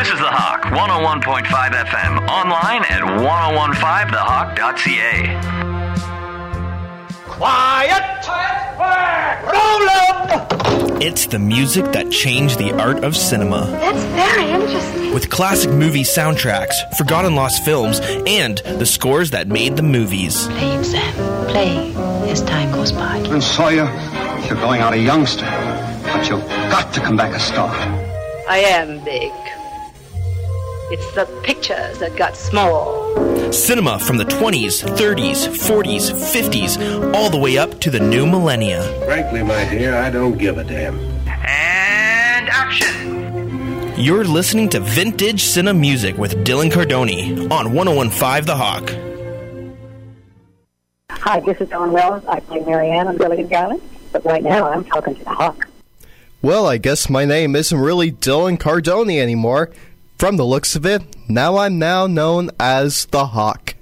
This is The Hawk, 101.5 FM, online at 1015thehawk.ca. Quiet! Roll up! It's the music that changed the art of cinema. That's very interesting. With classic movie soundtracks, forgotten lost films, and the scores that made the movies. Play it, Sam. Play as time goes by. And Sawyer, you're going out a youngster, but you've got to come back a star. I am big. It's the pictures that got small. Cinema from the 20s, 30s, 40s, 50s, all the way up to the new millennia. Frankly, my dear, I don't give a damn. And action! You're listening to Vintage Cinema Music with Dylan Cardoni on 101.5 The Hawk. Hi, this is Dawn Wells. I play Marianne on Gilligan Garland, but right now I'm talking to the Hawk. Well, I guess my name isn't really Dylan Cardoni anymore. From the looks of it, I'm now known as the Hawk.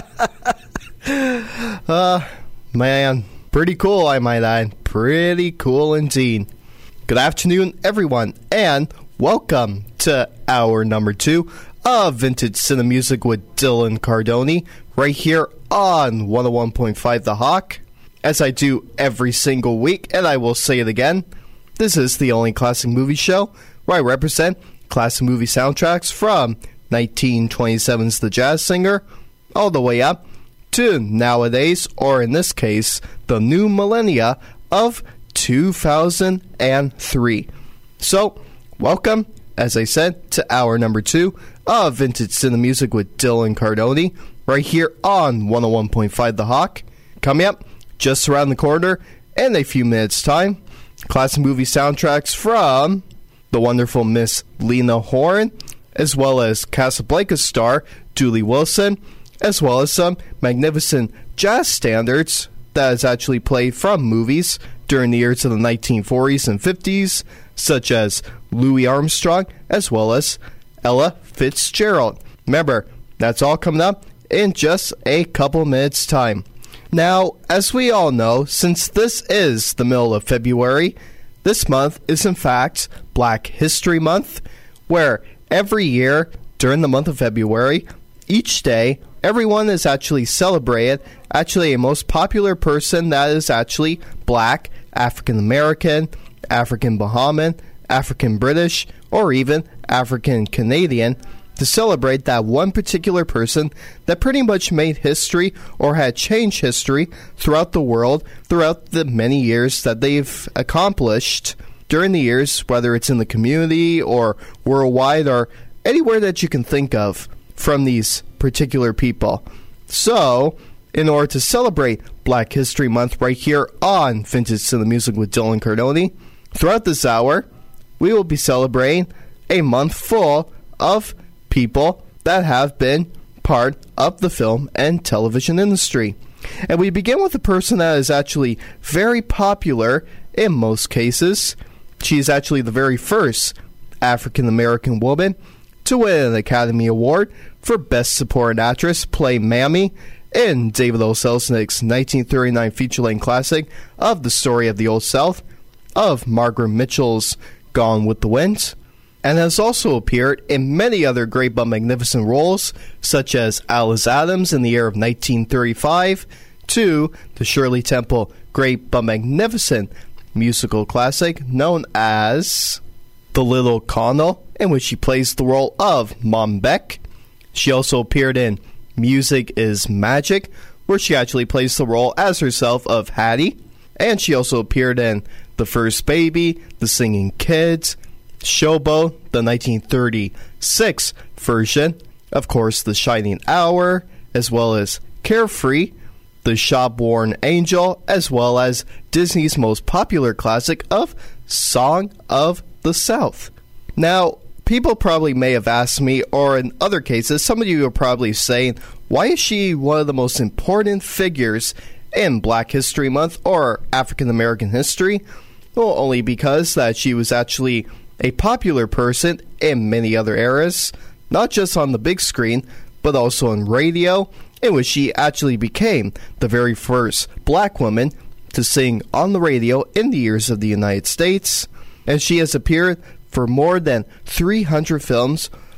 Man, pretty cool, I might add. Pretty cool indeed. Good afternoon, everyone, and welcome to hour number 2 of Vintage Cinema Music with Dylan Cardoni, right here on 101.5 The Hawk. As I do every single week, and I will say it again, this is the only classic movie show where I represent classic movie soundtracks from 1927's The Jazz Singer all the way up to nowadays, or in this case, the new millennia of 2003. So, welcome, as I said, to hour number 2 of Vintage Cinema Music with Dylan Cardoni, right here on 101.5 The Hawk. Coming up just around the corner in a few minutes' time, classic movie soundtracks from the wonderful Miss Lena Horne, as well as Casablanca star Julie Wilson, as well as some magnificent jazz standards that is actually played from movies during the years of the 1940s and 50s, such as Louis Armstrong, as well as Ella Fitzgerald. Remember, that's all coming up in just a couple minutes' time. Now, as we all know, since this is the middle of February, this month is in fact Black History Month, where every year during the month of February, each day, everyone is actually celebrated, actually a most popular person that is actually Black, African American, African Bahamian, African British, or even African Canadian, to celebrate that one particular person that pretty much made history or had changed history throughout the world, throughout the many years that they've accomplished during the years, whether it's in the community or worldwide or anywhere that you can think of from these particular people. So, in order to celebrate Black History Month right here on Vintage Cinema Music with Dylan Cardoni, throughout this hour, we will be celebrating a month full of people that have been part of the film and television industry. And we begin with a person that is actually very popular in most cases. She is actually the very first African-American woman to win an Academy Award for Best Supporting Actress, playing Mammy in David O. Selznick's 1939 feature-length classic of the story of the Old South, of Margaret Mitchell's Gone with the Wind, and has also appeared in many other great but magnificent roles, such as Alice Adams in the year of 1935, to the Shirley Temple great but magnificent musical classic known as The Little Colonel, in which she plays the role of Mom Beck. She also appeared in Music is Magic, where she actually plays the role as herself of Hattie. And she also appeared in The First Baby, The Singing Kids, Showboat, the 1936 version, of course, The Shining Hour, as well as Carefree, The Shop-Worn Angel, as well as Disney's most popular classic of Song of the South. Now, people probably may have asked me, or in other cases, some of you are probably saying, why is she one of the most important figures in Black History Month or African American history? Well, only because that she was actually a popular person in many other eras, not just on the big screen, but also on radio, in which she actually became the very first black woman to sing on the radio in the years of the United States, and she has appeared for more than 300 films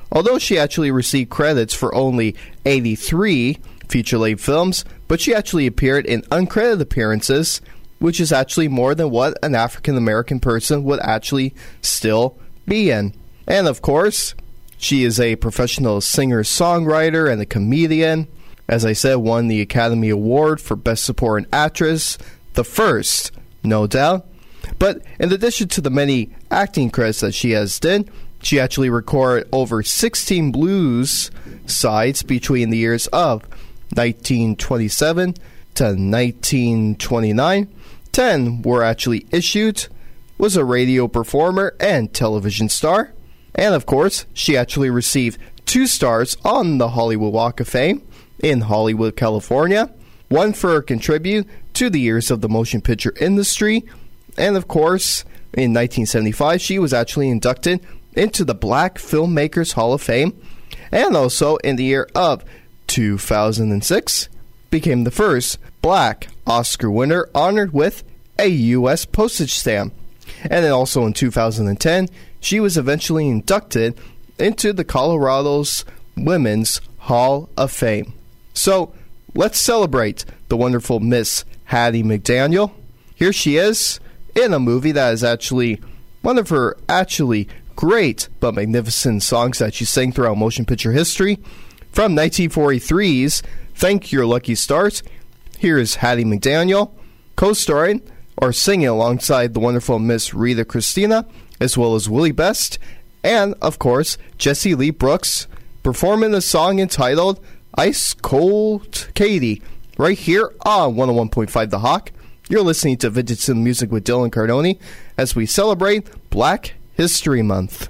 although she actually received credits for only 83 feature-length films, but she actually appeared in uncredited appearances, which is actually more than what an African-American person would actually still be in. And of course, she is a professional singer-songwriter and a comedian. As I said, won the Academy Award for Best Supporting Actress, the first, no doubt. But in addition to the many acting credits that she has done, she actually recorded over 16 blues sides between the years of 1927 to 1929. 10 were actually issued, was a radio performer and television star. And of course, she actually received 2 stars on the Hollywood Walk of Fame in Hollywood, California. 1 for her contribute to the years of the motion picture industry. And of course, in 1975, she was actually inducted into the Black Filmmakers Hall of Fame. And also in the year of 2006, became the first black Oscar winner honored with a U.S. postage stamp. And then also in 2010, she was eventually inducted into the Colorado's Women's Hall of Fame. So, let's celebrate the wonderful Miss Hattie McDaniel. Here she is in a movie that is actually one of her actually great but magnificent songs that she sang throughout motion picture history. From 1943's Thank Your Lucky Stars, here is Hattie McDaniel, co-starring or singing alongside the wonderful Miss Rita Christina, as well as Willie Best, and, of course, Jessie Lee Brooks, performing the song entitled Ice Cold Katie, right here on 101.5 The Hawk. You're listening to Vintage Cinema Music with Dylan Cardoni as we celebrate Black History Month.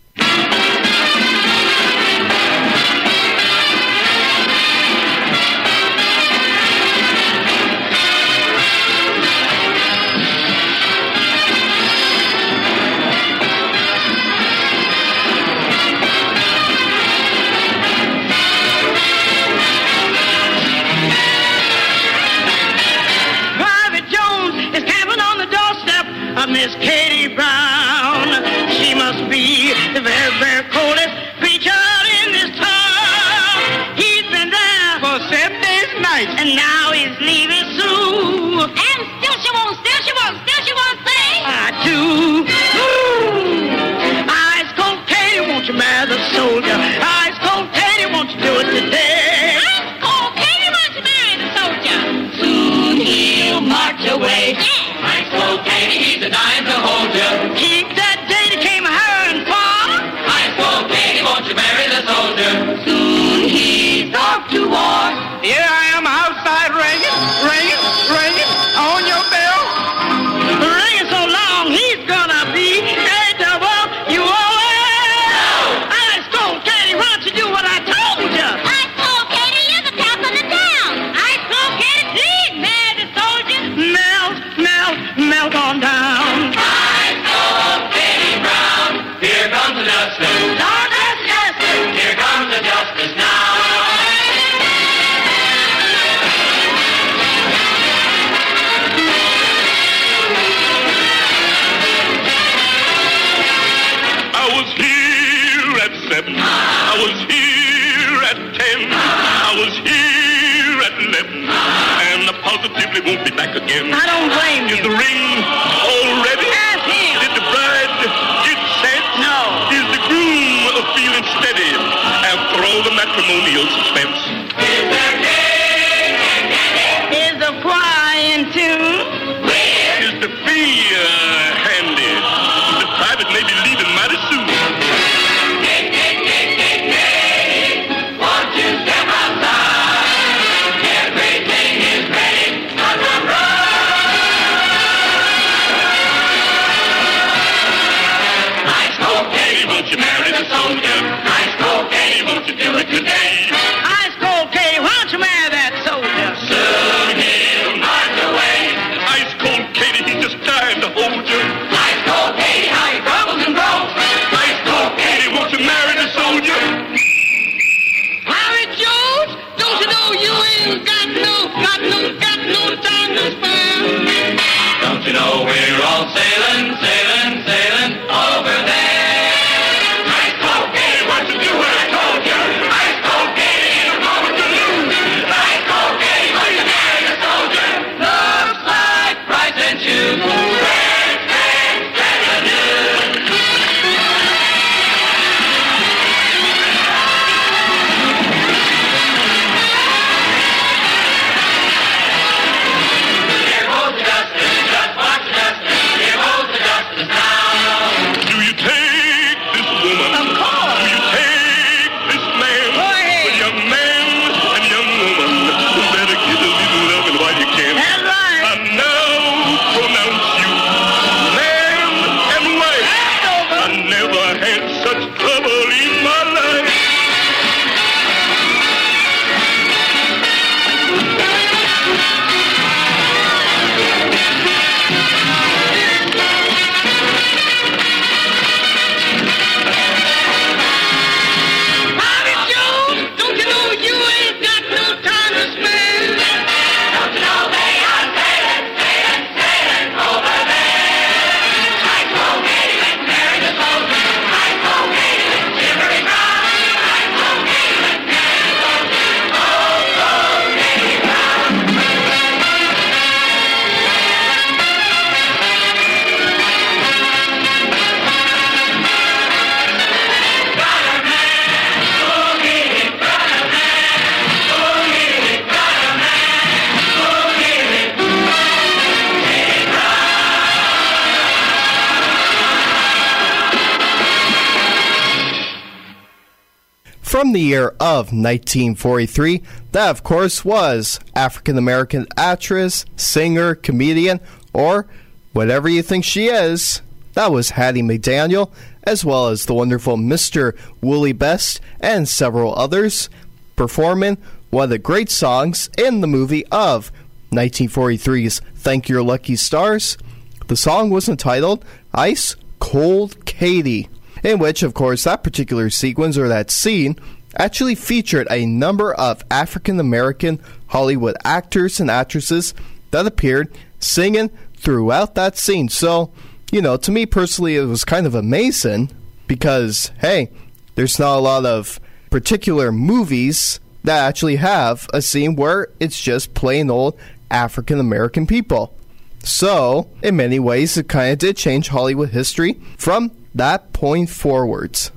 Miss Katie Brown, she must be the very, very coldest creature in this town. He's been there for 7 days and nights, and now he's leaving soon. And still she won't say, I do. Ooh. Ice cold Katie, won't you marry the soldier? Ice cold Katie, won't you do it today? Ice cold Katie, won't you marry the soldier? Soon he'll march away. Ice cold Katie, he's a dime to hold you. Keep that date, came hurrying far. Ice cold Katie, won't you marry the soldier? Soon he's off to war. Here I am outside ringing on your bell. Ringing so long, he's gonna be a double. You all Ice cold Katie, why don't you do what I told you? Ice cold Katie, you're the top of the town. Ice cold Katie, please marry the soldier. Melt on down. Ice cold Katie Brown, here comes the justice. Lord, that's justice. Here comes the justice now. I was here at 7. I was here at 10. I was here at 11. And I positively won't be back again. I don't blame you. Is the ring all ready? Ask him. Did the bride get set? No. Is the groom feeling steady after all the matrimonial suspense? Is there cake and candy? Is the choir in tune? Is the fee handy? The private may be leaving mighty soon. Cake, won't you step outside? Everything is ready. Ice cold Katie, won't you marry the soldier? Ice cold Katie, won't you do it today? from the year of 1943. That, of course, was African-American actress, singer, comedian, or whatever you think she is. That was Hattie McDaniel, as well as the wonderful Mr. Willie Best and several others, performing one of the great songs in the movie of 1943's Thank Your Lucky Stars. The song was entitled Ice Cold Katie, in which, of course, that particular sequence or that scene actually featured a number of African-American Hollywood actors and actresses that appeared singing throughout that scene. So, to me personally, it was kind of amazing because, hey, there's not a lot of particular movies that actually have a scene where it's just plain old African-American people. So, in many ways, it kind of did change Hollywood history from that point forwards.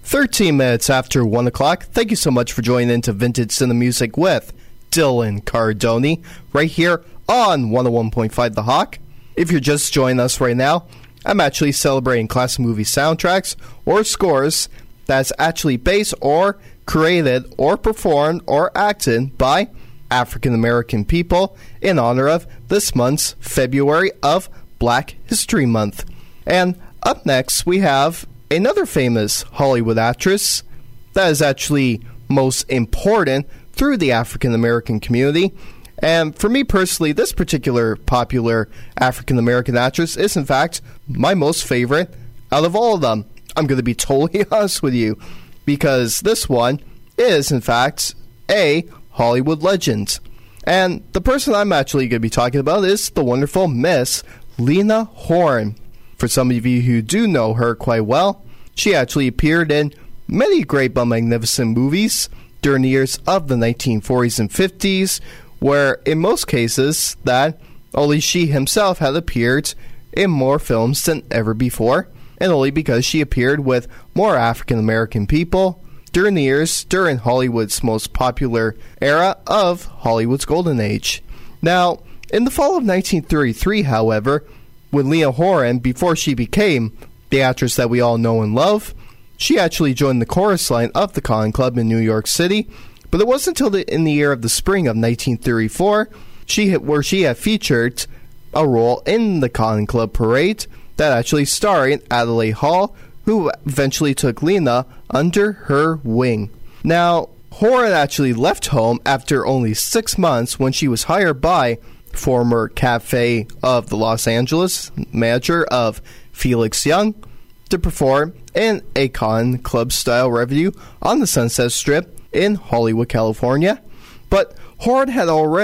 13 minutes after 1 o'clock, thank you so much for joining into Vintage Cinema Music with Dylan Cardoni, right here on 101.5 The Hawk. If you're just joining us right now, I'm actually celebrating classic movie soundtracks or scores that's actually based or created or performed or acted by African-American people in honor of this month's February of Black History Month. And up next, we have another famous Hollywood actress that is actually most important through the African-American community. And for me personally, this particular popular African-American actress is, in fact, my most favorite out of all of them. I'm going to be totally honest with you, because this one is, in fact, a Hollywood legend. And the person I'm actually going to be talking about is the wonderful Miss Lena Horne. For some of you who do know her quite well, she actually appeared in many great but magnificent movies during the years of the 1940s and 50s, where in most cases that only she himself had appeared in more films than ever before, and only because she appeared with more African-American people during the years during Hollywood's most popular era of Hollywood's golden age. Now, in the fall of 1933, however, when Lena Horne, before she became the actress that we all know and love, she actually joined the chorus line of the Cotton Club in New York City. But it wasn't until in the year of the spring of 1934 where she had featured a role in the Cotton Club Parade that actually starred Adelaide Hall, who eventually took Lena under her wing. Now, Horne actually left home after only 6 months when she was hired by former Cafe of the Los Angeles manager of Felix Young to perform in a Cotton Club style revue on the Sunset Strip in Hollywood, California. But Horne had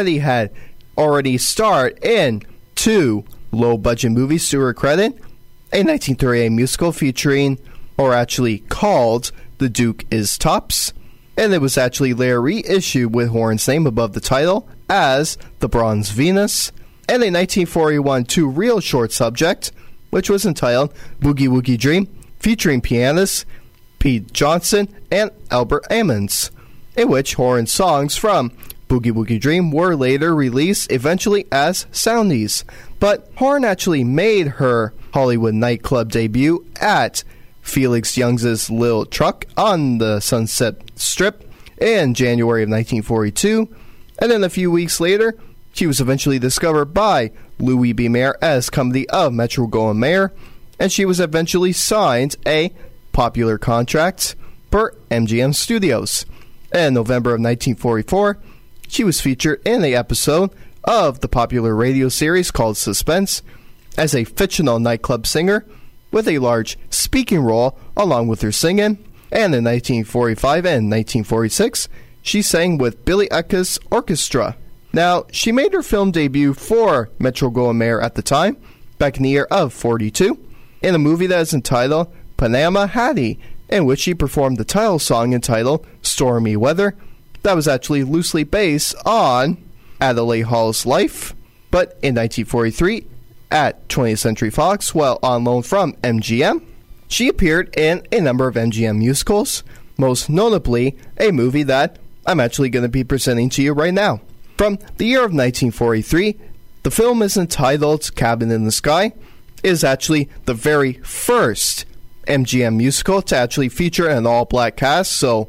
already starred in 2 low-budget movies to her credit, a 1938 musical featuring, or actually called, The Duke is Tops, and it was actually later reissued with Horne's name above the title as The Bronze Venus, and a 1941 two-reel short subject, which was entitled Boogie Woogie Dream, featuring pianists Pete Johnson and Albert Ammons, in which Horne's songs from Boogie Woogie Dream were later released eventually as Soundies. But Horne actually made her Hollywood nightclub debut at Felix Young's Little Truck on the Sunset Strip in January of 1942, and then a few weeks later, she was eventually discovered by Louis B. Mayer as Company of Metro-Goldwyn-Mayer, and she was eventually signed a popular contract per MGM Studios. In November of 1944, she was featured in an episode of the popular radio series called Suspense as a fictional nightclub singer with a large speaking role along with her singing, and in 1945 and 1946, she sang with Billy Ecker's orchestra. Now, she made her film debut for Metro-Goldwyn-Mayer at the time, back in the year of 42, in a movie that is entitled Panama Hattie, in which she performed the title song entitled Stormy Weather, that was actually loosely based on Adelaide Hall's life. But in 1943, at 20th Century Fox, while on loan from MGM, she appeared in a number of MGM musicals, most notably a movie that I'm actually going to be presenting to you right now. From the year of 1943, the film is entitled Cabin in the Sky. It is actually the very first MGM musical to actually feature an all-black cast, so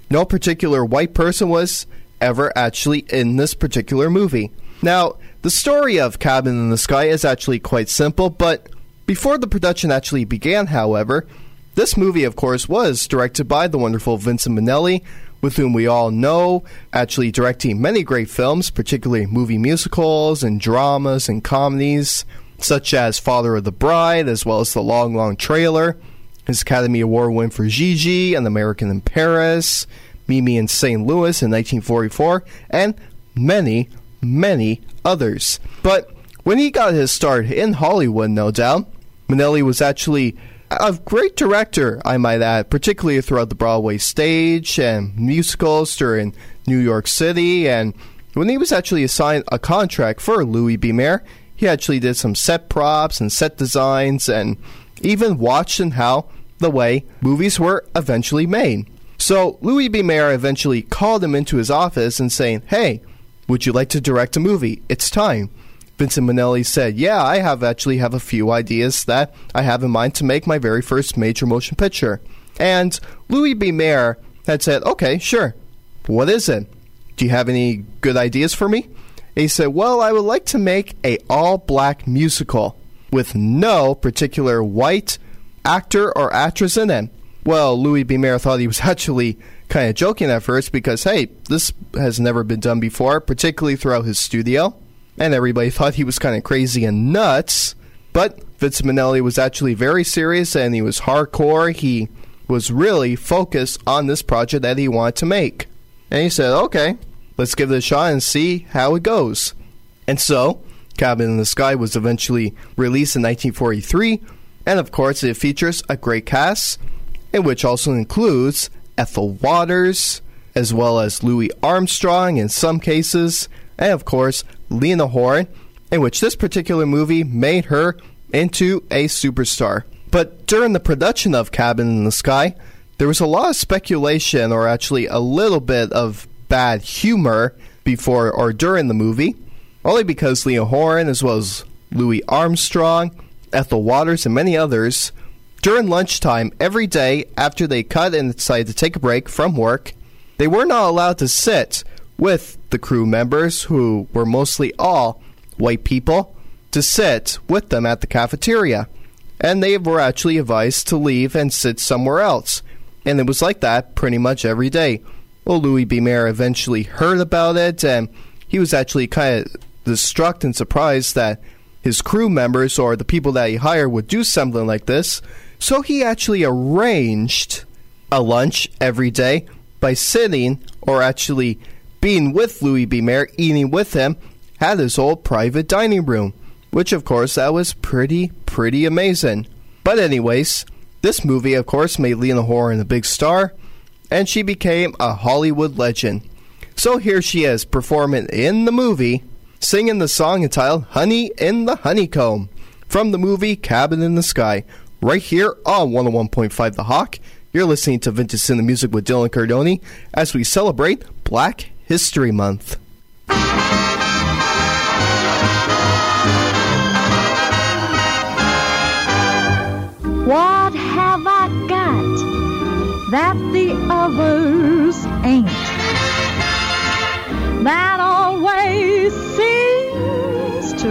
no particular white person was ever actually in this particular movie. Now, the story of Cabin in the Sky is actually quite simple, but before the production actually began, however, this movie, of course, was directed by the wonderful Vincent Minnelli, with whom we all know, actually directing many great films, particularly movie musicals and dramas and comedies, such as Father of the Bride, as well as The Long, Long Trailer, his Academy Award win for Gigi, An American in Paris, Mimi in St. Louis in 1944, and many, many others. But when he got his start in Hollywood, no doubt, Minnelli was actually a great director, I might add, particularly throughout the Broadway stage and musicals during New York City. And when he was actually assigned a contract for Louis B. Mayer, he actually did some set props and set designs and even watched in how the way movies were eventually made. So Louis B. Mayer eventually called him into his office and saying, "Hey, would you like to direct a movie? It's time." Vincent Minnelli said, "Yeah, I have a few ideas that I have in mind to make my very first major motion picture." And Louis B. Mayer had said, "Okay, sure. What is it? Do you have any good ideas for me?" And he said, "Well, I would like to make a all-black musical with no particular white actor or actress in it." Well, Louis B. Mayer thought he was actually kind of joking at first because, hey, this has never been done before, particularly throughout his studio. And everybody thought he was kind of crazy and nuts. But Vincent Minnelli was actually very serious and he was hardcore. He was really focused on this project that he wanted to make. And he said, "Okay, let's give it a shot and see how it goes." And so, Cabin in the Sky was eventually released in 1943. And of course, it features a great cast, in which also includes Ethel Waters, as well as Louis Armstrong in some cases, and of course, Lena Horne, in which this particular movie made her into a superstar. But during the production of Cabin in the Sky, there was a lot of speculation, or actually a little bit of bad humor before or during the movie, only because Lena Horne, as well as Louis Armstrong, Ethel Waters, and many others, during lunchtime every day after they cut and decided to take a break from work, they were not allowed to sit with the crew members, who were mostly all white people, to sit with them at the cafeteria. And they were actually advised to leave and sit somewhere else. And it was like that pretty much every day. Well, Louis B. Mayer eventually heard about it, and he was actually kind of distraught and surprised that his crew members or the people that he hired would do something like this. So he actually arranged a lunch every day by sitting, or actually being with Louis B. Mayer, eating with him at his old private dining room, which of course that was pretty amazing. But anyways, this movie of course made Lena Horne a big star, and she became a Hollywood legend. So here she is performing in the movie, singing the song entitled "Honey in the Honeycomb" from the movie Cabin in the Sky, right here on 101.5 The Hawk. You're listening to Vintage Cinema Music with Dylan Cardoni as we celebrate Black History Month. What have I got that the others ain't? That always seems to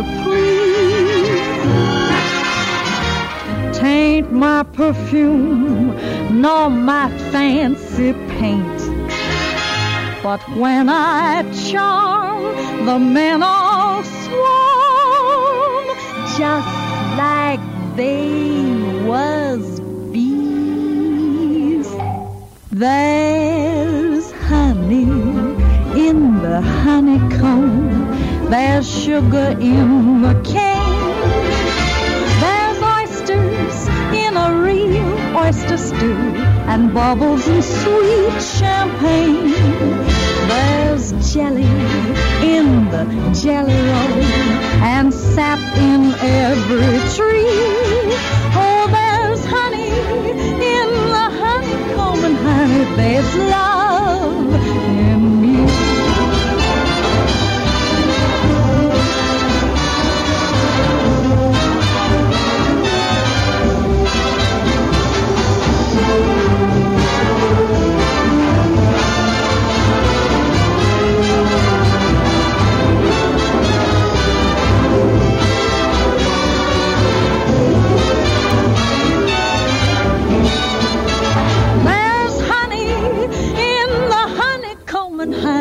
please. Tain't my perfume nor my fancy paint, but when I charm, the men all swarm, just like they was bees. There's honey in the honeycomb, there's sugar in the cane, there's oysters in a real oyster stew, and bubbles in sweet champagne. There's jelly in the jelly roll, and sap in every tree. Oh, there's honey in the honeycomb, and honey, there's love in me.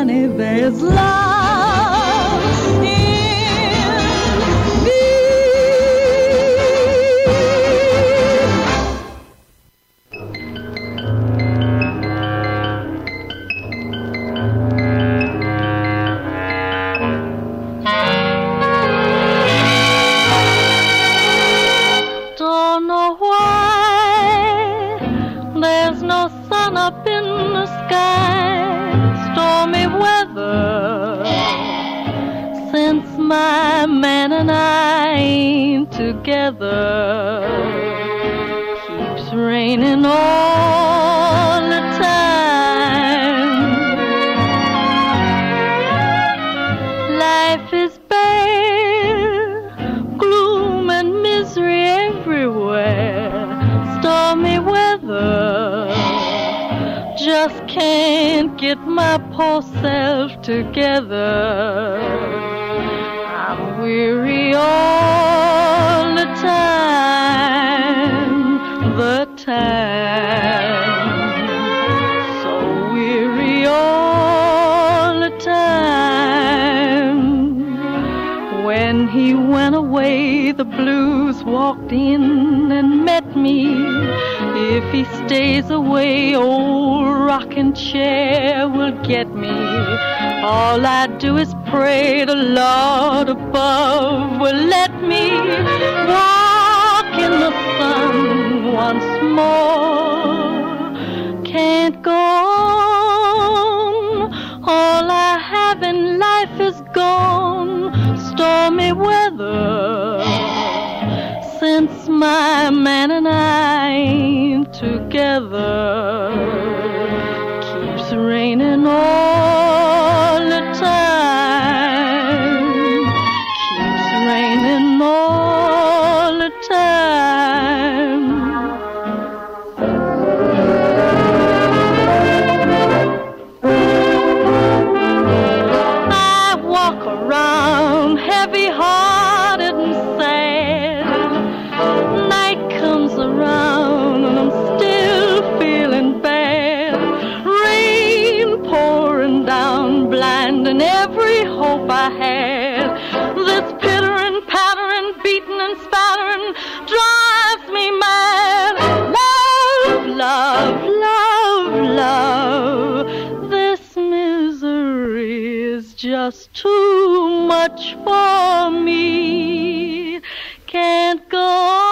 honey, there's love in me. Don't know why there's no sun up in the sky. Stormy weather since my man and I ain't together. Keeps raining all the time. Life is bare, gloom and misery everywhere. Stormy weather, just can't get my poor self together. I'm weary all the time, so weary all the time. When he went away, the blues walked in and met me. If he stays away, old rocking chair will get me. All I do is pray the Lord above will let me walk in the sun once more. Can't go on, all I have in life is gone. Stormy weather since my man and I ain't together. Keeps raining all the time. Keeps raining all the time. I walk around heavy-hearted and sad. Night comes around and I'm still feeling bad. Rain pouring down, blinding every hope I had. This pittering, pattering, beating and spattering drives me mad. Love, love, love, love, this misery is just too much for me. Can't go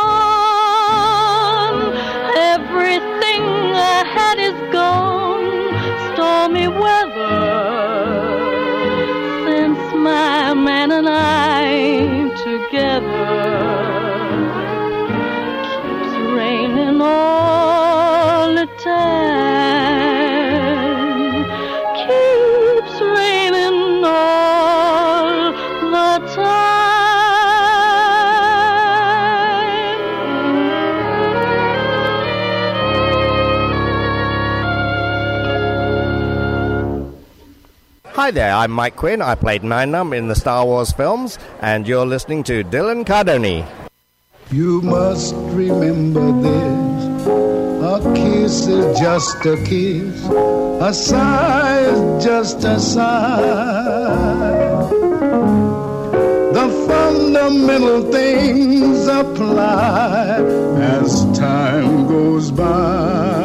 on, everything I had is gone. Stormy weather since my man and I ain't together. Keeps raining all the time. Keeps raining all the time. Hi there, I'm Mike Quinn. I played Nine Numb in the Star Wars films, and you're listening to Dylan Cardoni. You must remember this. A kiss is just a kiss. A sigh is just a sigh. The fundamental things apply as time goes by.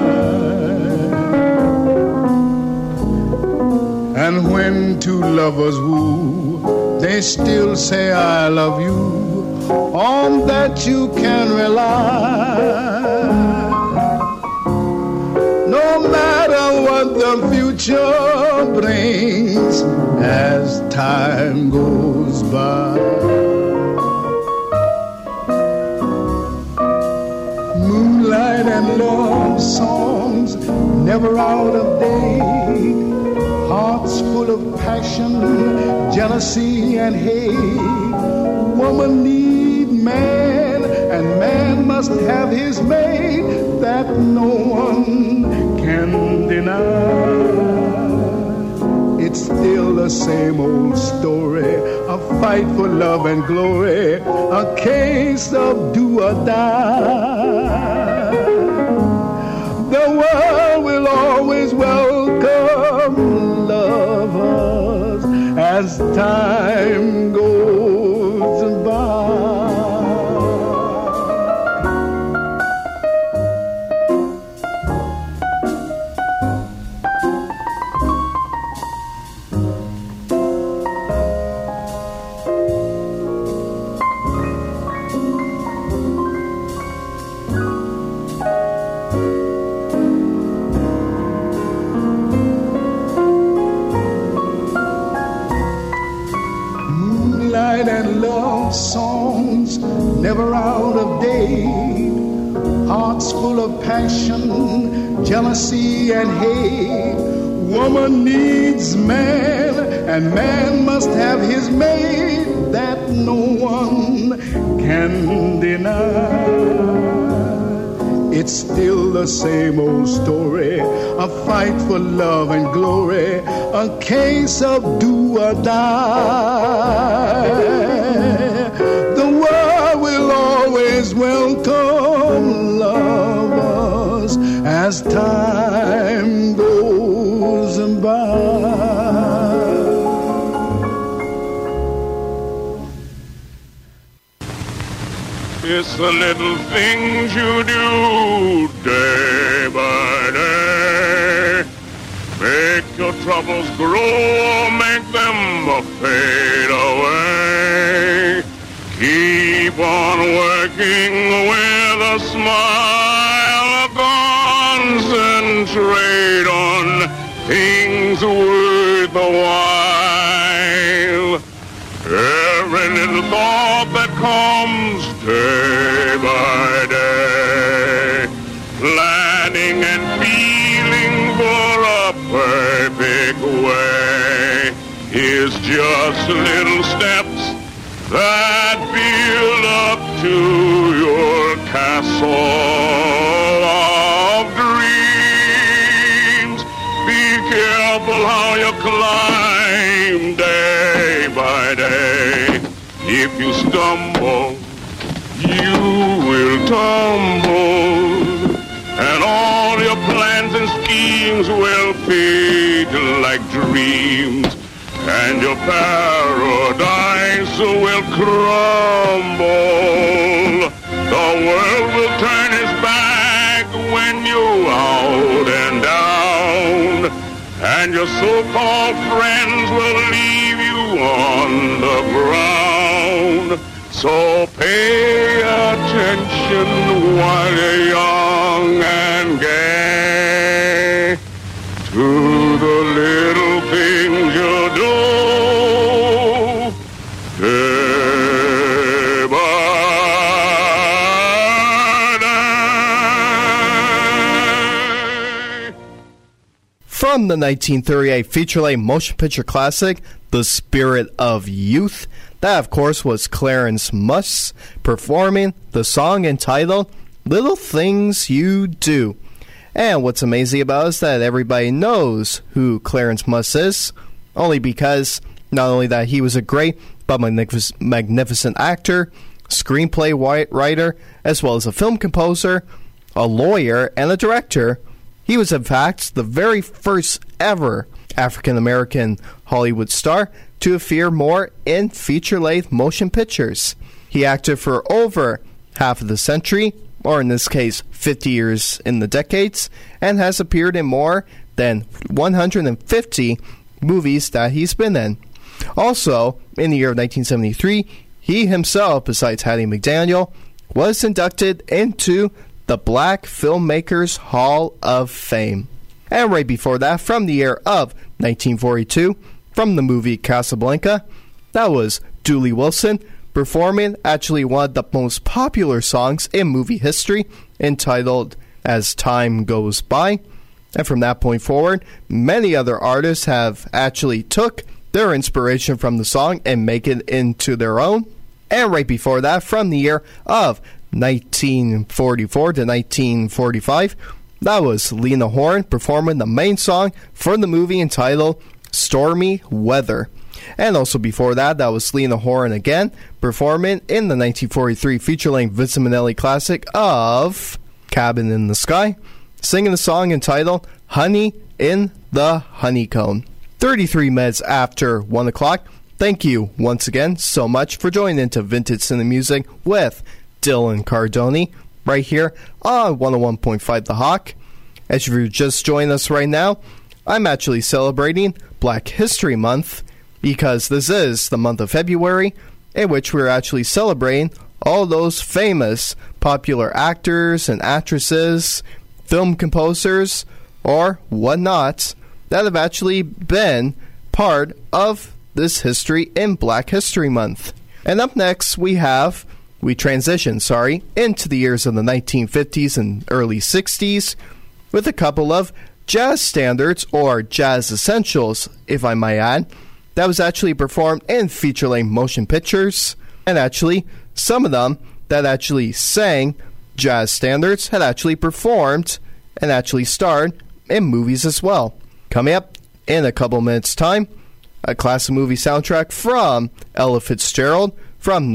And when two lovers woo, they still say I love you. On that you can rely. No matter what the future brings as time goes by. Moonlight and love songs never out of date. Hearts full of passion, jealousy and hate. Woman need man, and man must have his mate. That no one can deny. It's still the same old story, a fight for love and glory, a case of do or die. The world will always welcome love as time goes by. And love songs never out of date, hearts full of passion, jealousy and hate. Woman needs man and man must have his mate, that no one can deny. It's still the same old story, a fight for love and glory, a case of do or die. The world will always welcome lovers as time goes by. It's the little things you do day by day. Make your troubles grow, make them fade away. Keep on working with a smile. Concentrate on things worth the while. Every little thought that comes day by day, planning and feeling for a perfect way, is just little steps that build up to your castle of dreams. Be careful how you climb day by day. If you stumble, you will tumble, and all your plans and schemes will fade like dreams, and your paradise will crumble. The world will turn its back when you're out and down, and your so-called friends will leave you on the ground. So pay attention while you're young and gay to the little things you do day by day. From the 1938 feature-length motion picture classic, The Spirit of Youth, that, of course, was Clarence Muss performing the song entitled Little Things You Do. And what's amazing about it is that everybody knows who Clarence Muss is, only because not only that he was a great but magnificent actor, screenplay writer, as well as a film composer, a lawyer, and a director. He was, in fact, the very first ever African-American Hollywood star to appear more in feature-length motion pictures. He acted for over half of the century, or in this case, 50 years in the decades, and has appeared in more than 150 movies that he's been in. Also, in the year of 1973, he himself, besides Hattie McDaniel, was inducted into the Black Filmmakers Hall of Fame. And right before that, from the year of 1942, from the movie Casablanca, that was Dooley Wilson performing actually one of the most popular songs in movie history, entitled As Time Goes By. And from that point forward, many other artists have actually took their inspiration from the song and make it into their own. And right before that, from the year of 1944 to 1945, that was Lena Horne performing the main song for the movie entitled Stormy Weather. And also before that, that was Lena Horne again performing in the 1943 feature-length Vincent Minnelli classic of Cabin in the Sky, singing the song entitled Honey in the Honeycomb. 33 minutes after 1 o'clock, thank you once again so much for joining into Vintage Cinema Music with Dylan Cardoni right here on 101.5 The Hawk. As you're just joining us right now, I'm actually celebrating Black History Month because this is the month of February in which we're actually celebrating all those famous popular actors and actresses, film composers, or whatnot that have actually been part of this history in Black History Month. And up next we transition into the years of the 1950s and early 60s with a couple of jazz standards, or jazz essentials, if I might add, that was actually performed in feature-length motion pictures, and actually some of them that actually sang jazz standards had actually performed and actually starred in movies as well. Coming up in a couple minutes' time, a classic movie soundtrack from Ella Fitzgerald from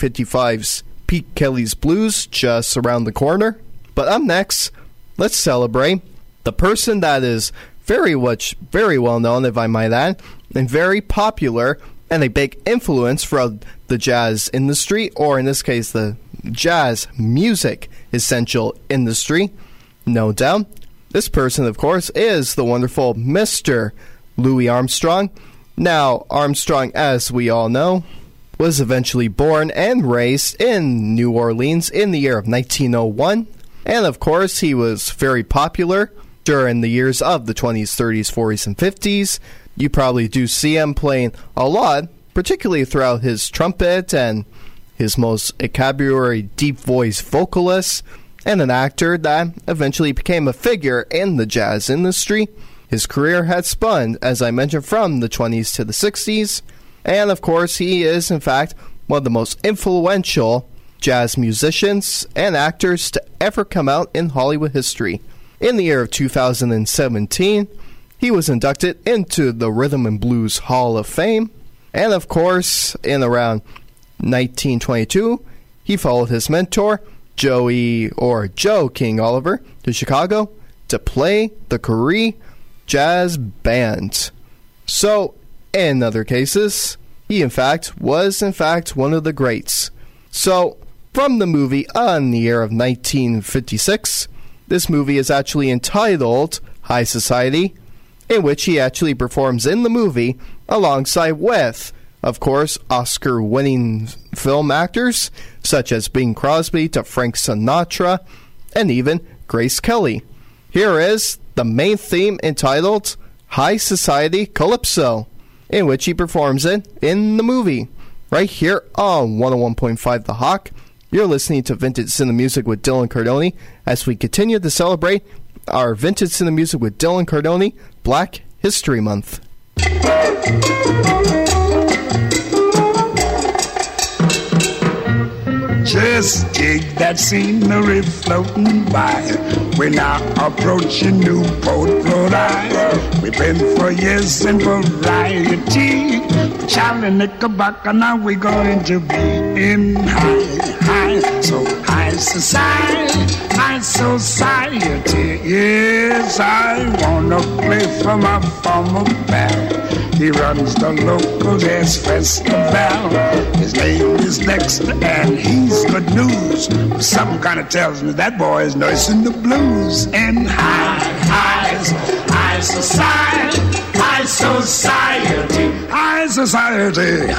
1955's Pete Kelly's Blues, just around the corner. But up next, let's celebrate the person that is very well known, if I might add, and very popular, and a big influence for the jazz industry, or in this case, the jazz music essential industry, no doubt. This person, of course, is the wonderful Mr. Louis Armstrong. Now, Armstrong, as we all know, was eventually born and raised in New Orleans in the year of 1901. And, of course, he was very popular during the years of the 20s, 30s, 40s, and 50s. You probably do see him playing a lot, particularly throughout his trumpet and his most vocabulary deep voice vocalist, and an actor that eventually became a figure in the jazz industry. His career had spun, as I mentioned, from the 20s to the 60s, and of course he is in fact one of the most influential jazz musicians and actors to ever come out in Hollywood history. In the year of 2017, he was inducted into the Rhythm and Blues Hall of Fame, and of course in around 1922 he followed his mentor Joe King Oliver to Chicago to play the Corrie Jazz Band. So, in other cases, he was one of the greats. So, from the movie on the year of 1956, this movie is actually entitled High Society, in which he actually performs in the movie alongside with, of course, Oscar-winning film actors such as Bing Crosby to Frank Sinatra, and even Grace Kelly. Here is the main theme entitled High Society Calypso, in which he performs it in the movie, right here on 101.5 The Hawk. You're listening to Vintage Cinema Music with Dylan Cardoni as we continue to celebrate our Vintage Cinema Music with Dylan Cardoni Black History Month. Just dig that scenery floating by. We're now approaching Newport, Rhode Island. We've been for years in variety. Charlie Knickerbocker, now we're going to be in high society, high society. Yes, I wanna play for my former pal. He runs the local jazz festival. His name is Dexter, and he's good news. Something kind of tells me that boy is nursing the blues. And high society, high society, high society,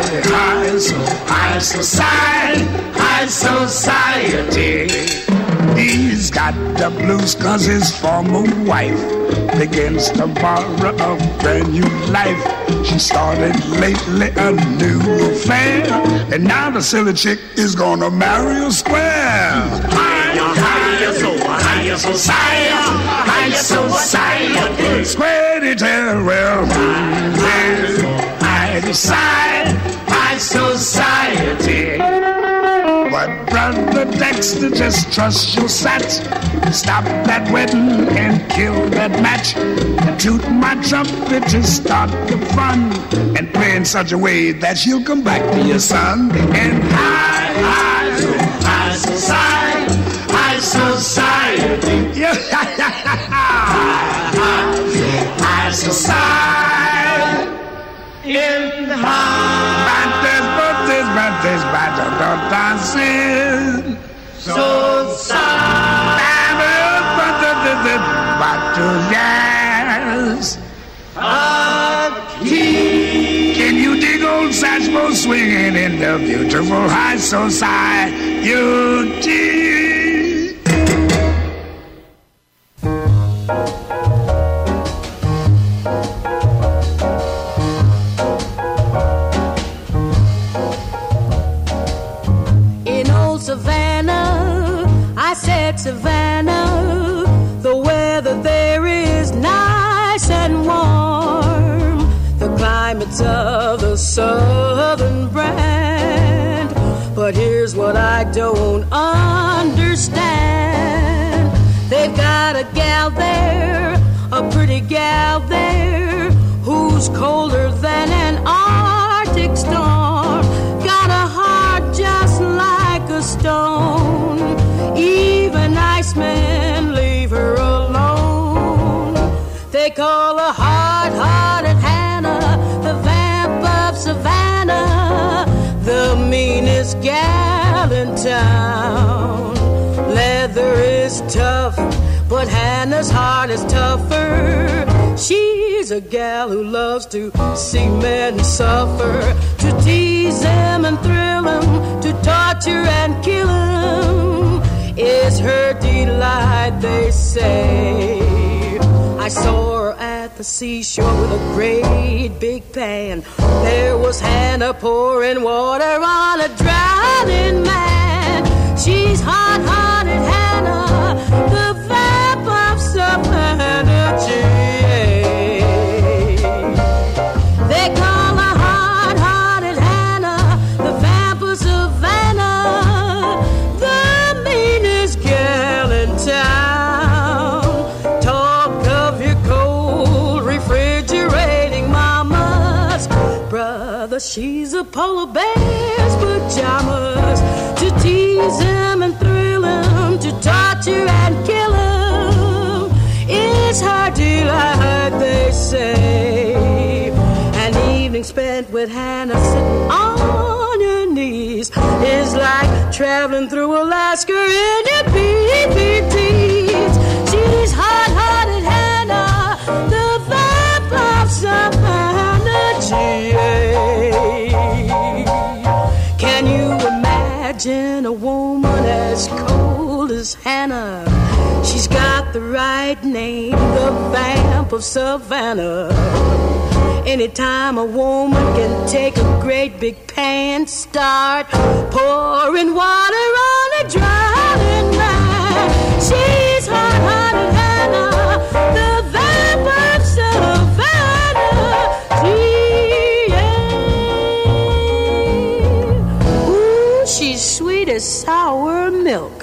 high society, high society. He's got the blues 'cause his former wife begins to borrow a brand new life. She started lately a new affair, and now the silly chick is gonna marry a square. Higher society, higher society. Square tell well, high society, high society. But brother Dexter, just trust your sat. Stop that wedding and kill that match. And toot my trumpet to start the fun. And play in such a way that she'll come back to your son. And high society, high society. Yeah, high society in high. dancing. So sad. Yes. Can you dig old saxophone swinging in the beautiful high society? In old Savannah, I said Savannah, the weather there is nice and warm. The climate's of the southern brand. But here's what I don't understand. They've got a gal there, a pretty gal there, who's colder than an Arctic storm. Got a heart just like a stone. Even icemen leave her alone. They call her hard-hearted Hannah, the vamp of Savannah, the meanest gal in town. Leather is tough, but Hannah's heart is tougher. She's a gal who loves to see men suffer, to tease them and thrill them, to torture and kill them is her delight, they say. I saw her at the seashore with a great big pan. There was Hannah pouring water on a drowning man. She's hot-hearted Hannah, the vamp of Savannah. They call her hard-hearted Hannah, the vamp of Savannah, the meanest gal in town. Talk of your cold, refrigerating mamas, brother, she's a polar bear's pajamas. To tease him and thrill him, to torture and kill him is her delight, they say. An evening spent with Hannah sitting on her knees is like traveling through Alaska in your PPTs. She's hot-hearted Hannah, the vamp of Savannah, GA. Can you imagine a woman as cold as Hannah? She's got the right name, the vamp of Savannah. Anytime a woman can take a great big pan, start pouring water on a drowning man. She's hot-hearted Hannah, the vamp of Savannah. Ooh, she's sweet as sour milk.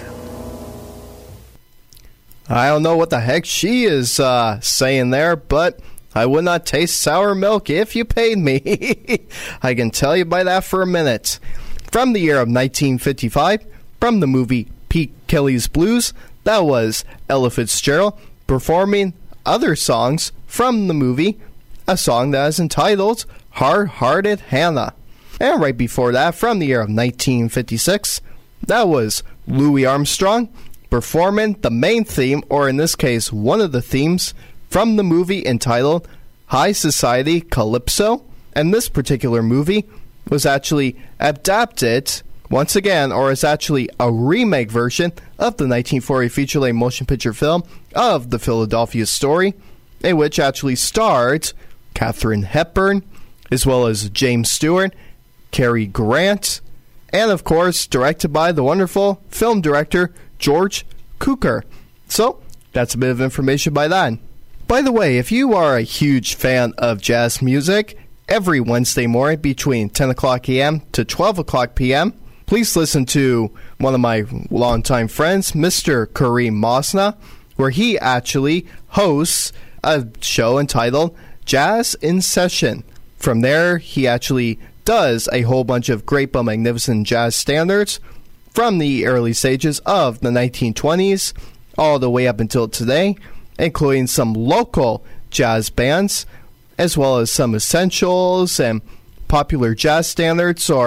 I don't know what the heck she is saying there, but I would not taste sour milk if you paid me. I can tell you by that for a minute. From the year of 1955, from the movie Pete Kelly's Blues, that was Ella Fitzgerald performing other songs from the movie, a song that is entitled Hard-Hearted Hannah. And right before that, from the year of 1956, that was Louis Armstrong performing the main theme, or in this case, one of the themes, from the movie entitled High Society Calypso. And this particular movie was actually adapted, once again, or is actually a remake version of the 1940 feature-length motion picture film of The Philadelphia Story, in which actually starred Katharine Hepburn, as well as James Stewart, Cary Grant, and of course, directed by the wonderful film director George Cukor. So, that's a bit of information by that. By the way, if you are a huge fan of jazz music, every Wednesday morning between 10 o'clock a.m. to 12 o'clock p.m., please listen to one of my longtime friends, Mr. Kareem Mosna, where he actually hosts a show entitled Jazz in Session. From there, he actually does a whole bunch of great but magnificent jazz standards from the early stages of the 1920s all the way up until today, including some local jazz bands, as well as some essentials and popular jazz standards, or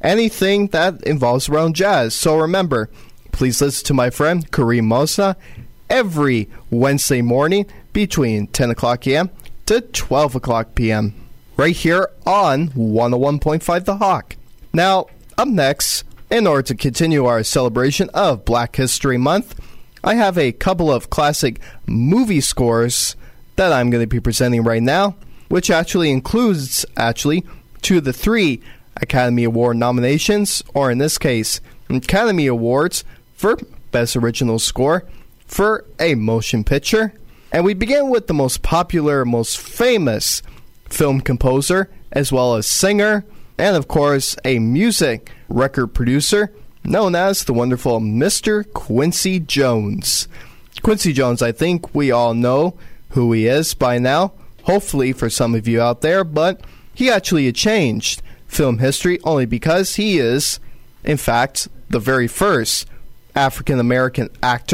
anything that involves around jazz. So remember, please listen to my friend Kareem Mosna every Wednesday morning between 10 o'clock a.m. to 12 o'clock p.m. right here on 101.5 The Hawk. Now, up next, in order to continue our celebration of Black History Month, I have a couple of classic movie scores that I'm going to be presenting right now, which actually includes, two of the 3 Academy Award nominations, or in this case, Academy Awards for Best Original Score for a Motion Picture. And we begin with the most popular, most famous film composer, as well as singer, and of course, a music record producer, known as the wonderful Mr. Quincy Jones. Quincy Jones, I think we all know who he is by now, hopefully for some of you out there, but he actually changed film history only because he is, in fact, the very first African-American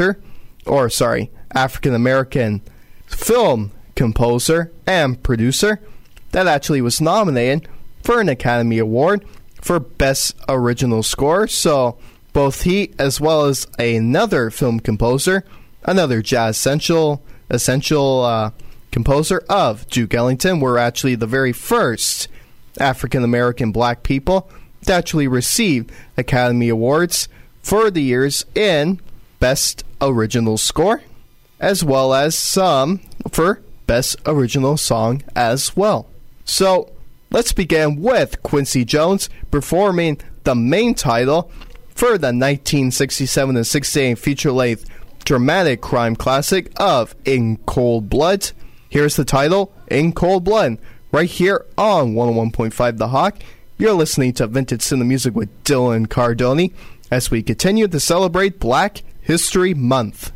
African-American film composer and producer that actually was nominated for an Academy Award for Best Original Score. So both he as well as another film composer, another jazz essential composer of Duke Ellington, were actually the very first African-American black people to actually receive Academy Awards for the years in Best Original Score, as well as some for Best Original Song as well. So let's begin with Quincy Jones performing the main title for the 1967 and 68 feature-length dramatic crime classic of In Cold Blood. Here's the title, In Cold Blood, right here on 101.5 The Hawk. You're listening to Vintage Cinema Music with Dylan Cardoni as we continue to celebrate Black History Month.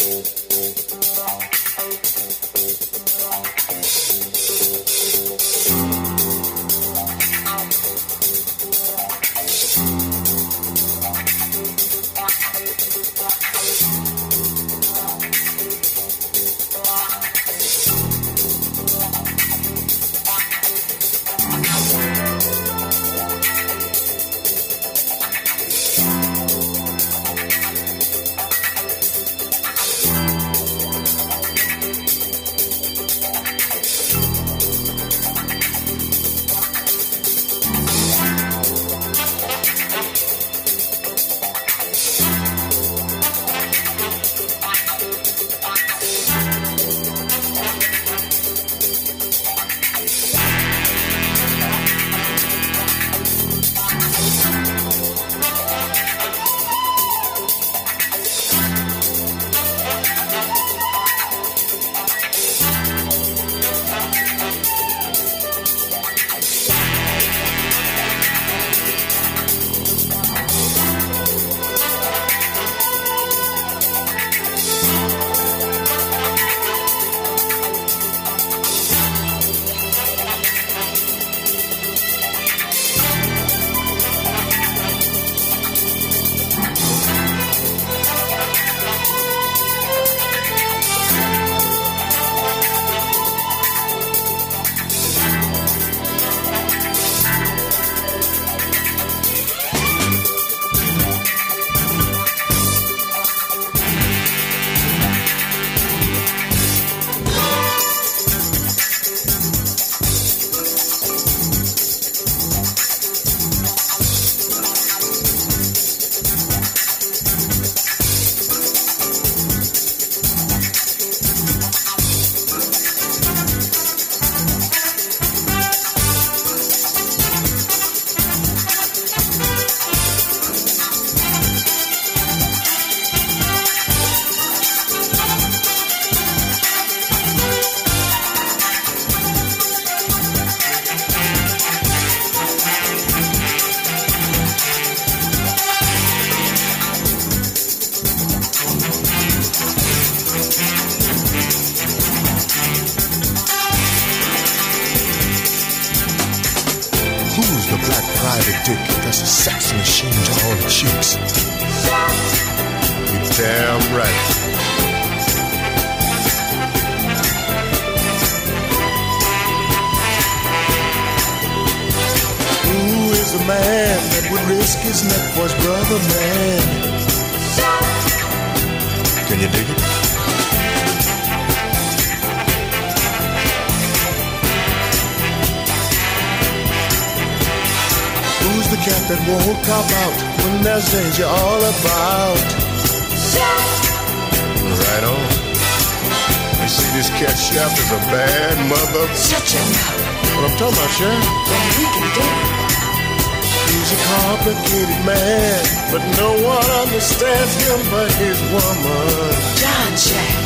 That's a sex machine to all the chicks. You're damn right. Who is the man that would risk his neck for his brother, man? Can you dig it? Who's the cat that won't cop out when there's danger all about? Right on. You see, this cat chef is a bad mother. Shut your mouth. What I'm talking about, Chef? Well, he can do it. He's a complicated man, but no one understands him but his woman. John Chef.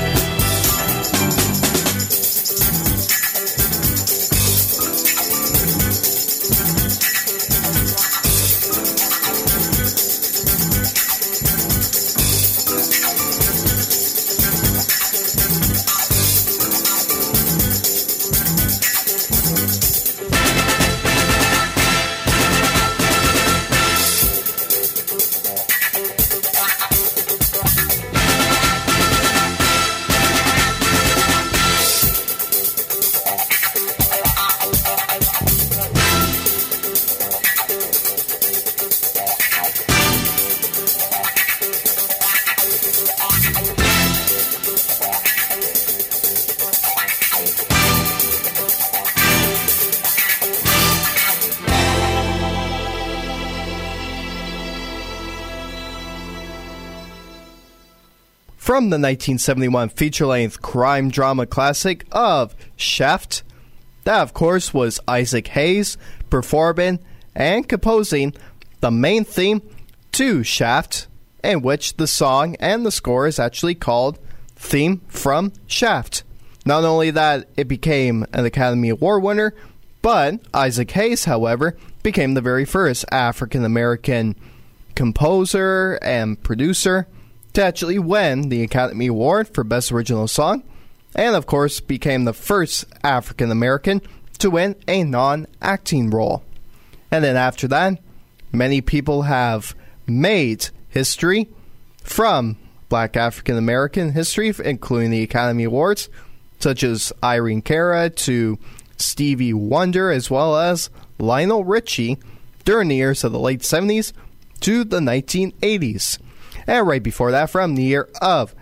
From the 1971 feature-length crime drama classic of Shaft, that of course was Isaac Hayes performing and composing the main theme to Shaft, in which the song and the score is actually called Theme from Shaft. Not only that, it became an Academy Award winner, but Isaac Hayes, however, became the very first African-American composer and producer to actually win the Academy Award for Best Original Song, and of course became the first African American to win a non-acting role. And then after that, many people have made history from Black African American history, including the Academy Awards, such as Irene Cara to Stevie Wonder, as well as Lionel Richie during the years of the late 70s to the 1980s. And right before that, from the year of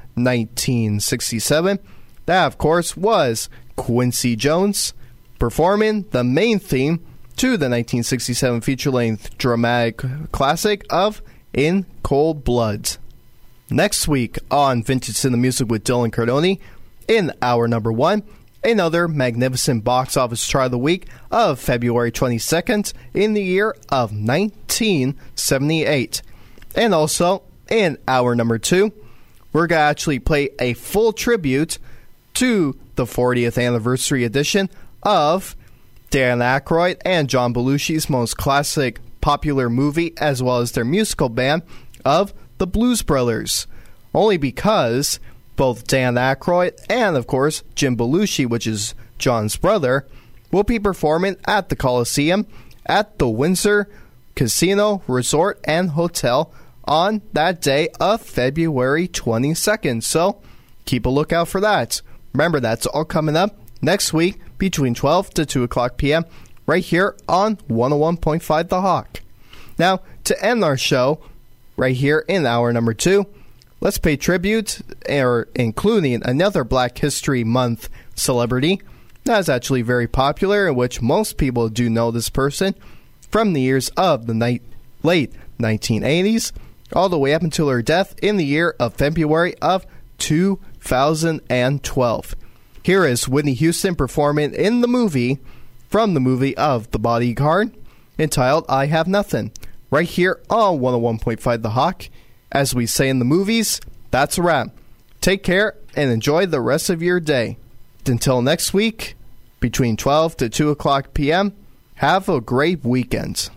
1967, that of course was Quincy Jones performing the main theme to the 1967 feature-length dramatic classic of In Cold Blood. Next week on Vintage Cinema Music with Dylan Cardone, in hour number 1, another magnificent box office chart of the week of February 22nd in the year of 1978. And also, in hour number 2, we're going to actually play a full tribute to the 40th anniversary edition of Dan Aykroyd and John Belushi's most classic popular movie, as well as their musical band of the Blues Brothers. Only because both Dan Aykroyd and, of course, Jim Belushi, which is John's brother, will be performing at the Coliseum at the Windsor Casino, Resort, and Hotel on that day of February 22nd. So keep a lookout for that. Remember, that's all coming up next week between 12 to 2 o'clock p.m. right here on 101.5 The Hawk. Now, to end our show right here in hour number 2, let's pay tribute, including another Black History Month celebrity that is actually very popular, in which most people do know this person from the years of the late 1980s all the way up until her death in the year of February of 2012. Here is Whitney Houston performing in the movie, from the movie of The Bodyguard, entitled I Have Nothing, right here on 101.5 The Hawk. As we say in the movies, that's a wrap. Take care and enjoy the rest of your day. Until next week, between 12 to 2 o'clock p.m., have a great weekend.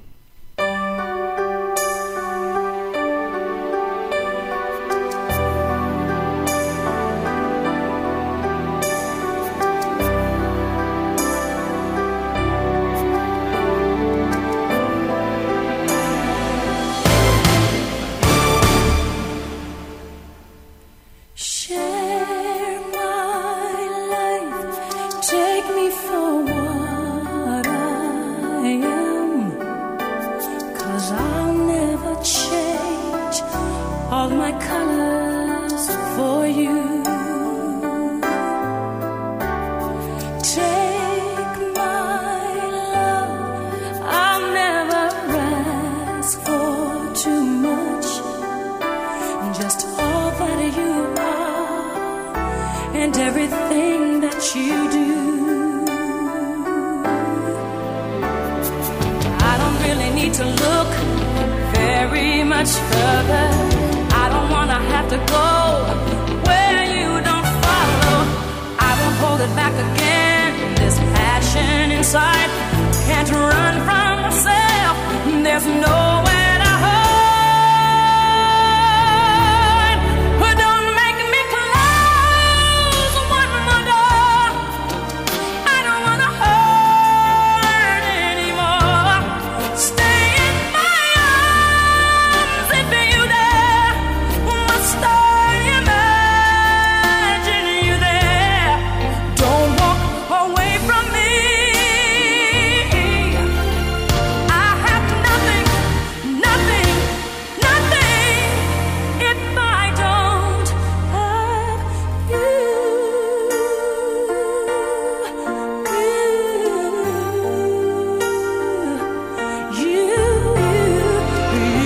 Can't run from myself. There's no way.